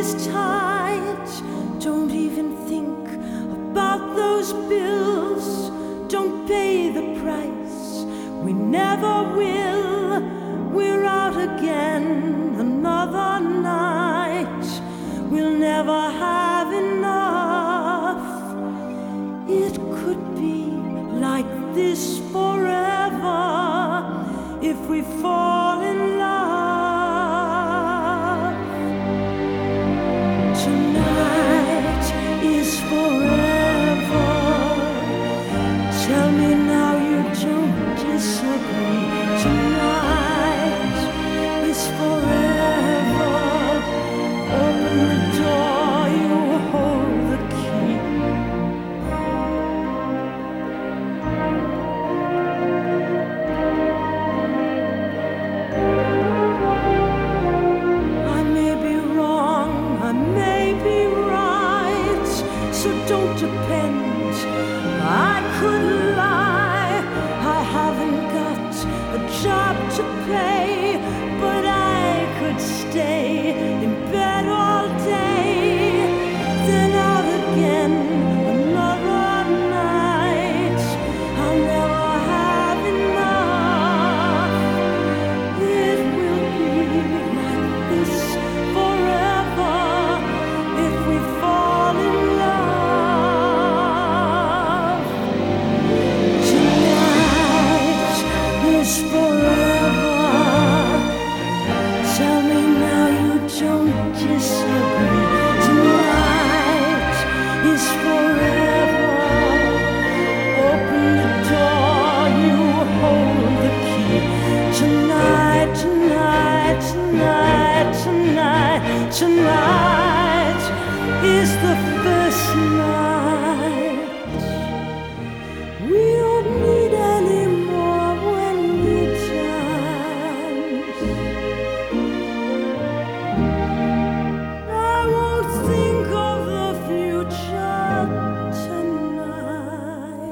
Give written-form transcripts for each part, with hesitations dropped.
is tight. Don't even think about those bills. Don't pay the price. We never will. We're out again another night. We'll never have enough. It could be like this forever if we fall in love. Tonight is forever. Tell me now you don't disagree. Tonight is forever. Open the door, you hold the key. I may be wrong, I may be right, so don't depend. I could lie, I haven't got a job to pay, but I could stay in bed all day, then out again another night. I'll never have enough. It will be like this forever if we fall in love. Tonight is forever. Tell me now you don't disagree. Tonight is forever. Open the door, you hold the key. Tonight, tonight, tonight, tonight, tonight is the first night. We don't need any more when we dance. I won't think of the future tonight.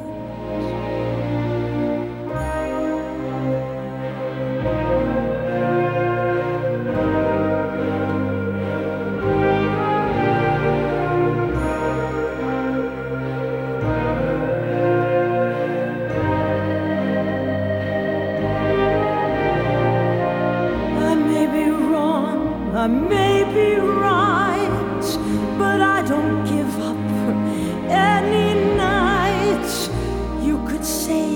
I may be wrong, I may be right, but I don't give up any night. You could say